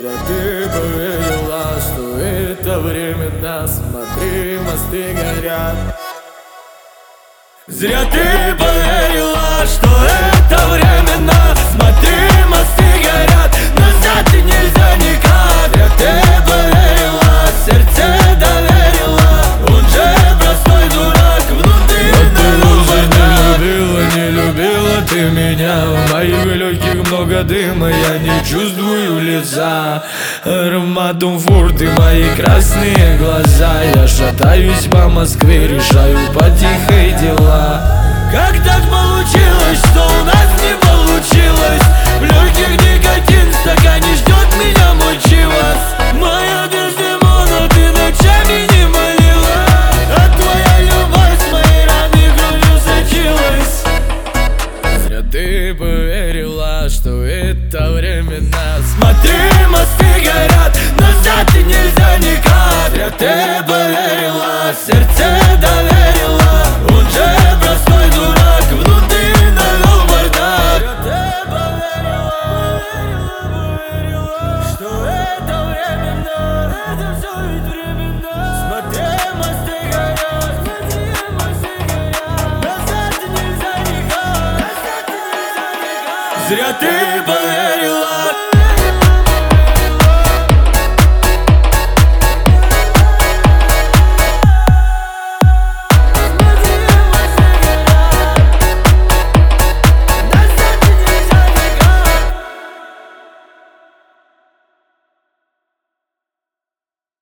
Зря ты поверила, что это временно. Смотри, мосты горят. Зря ты поверила, что это временно. Смотри, мосты горят, назад и нельзя никак. Зря ты поверила, сердце доверила. Он же простой дурак, внутри не любила ты меня. В моих легких много дыма, я не чувствую лица. Ароматом фурты мои красные глаза. Я шатаюсь по Москве, решаю потихой дела. Как так получилось, что у нас не получилось? В легких никотин, в стакане ждет меня мой чивас. Моя Дездемона, ты ночами не молила, а твоя любовь с моей раны кровью сочилась. Зря ты поверила, что это временно. Смотри, мосты горят, назад и нельзя никак. Зря ты поверила, сердце доверила. Он же простой дурак, внутри навел бардак. Зря ты поверила, что это временно. Это все ведь временно. Смотри, мосты горят, назад и нельзя никак. Зря ты